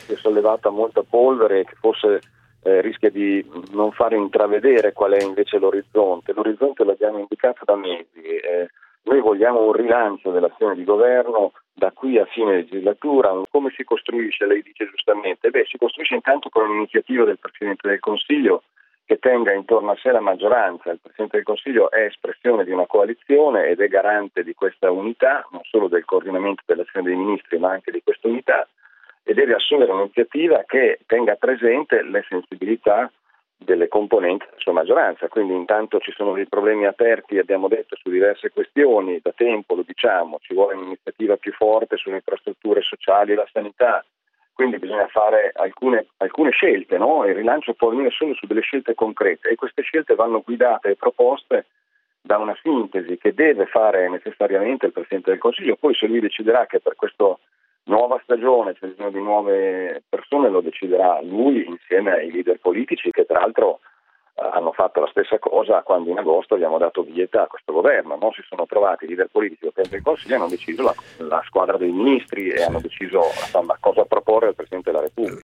si è sollevata molta polvere che forse rischia di non far intravedere qual è invece l'orizzonte. L'orizzonte l'abbiamo indicato da mesi. Noi vogliamo un rilancio dell'azione di governo da qui a fine legislatura. Come si costruisce? Lei dice giustamente, si costruisce intanto con un'iniziativa del Presidente del Consiglio che tenga intorno a sé la maggioranza. Il Presidente del Consiglio è espressione di una coalizione ed è garante di questa unità, non solo del coordinamento dell'azione dei ministri, ma anche di questa unità, e deve assumere un'iniziativa che tenga presente le sensibilità delle componenti della sua maggioranza. Quindi intanto ci sono dei problemi aperti, abbiamo detto, su diverse questioni, da tempo lo diciamo, ci vuole un'iniziativa più forte sulle infrastrutture sociali e la sanità, quindi bisogna fare alcune scelte, no? Il rilancio può venire solo su delle scelte concrete e queste scelte vanno guidate e proposte da una sintesi che deve fare necessariamente il Presidente del Consiglio. Poi se lui deciderà che per questa nuova stagione c'è bisogno di nuove persone, lo deciderà lui insieme ai leader politici che tra l'altro hanno fatto la stessa cosa quando in agosto abbiamo dato vieta a questo governo, no? Si sono trovati i leader politici del Presidente del Consiglio e hanno deciso la squadra dei ministri e hanno deciso cosa proporre al Presidente della Repubblica.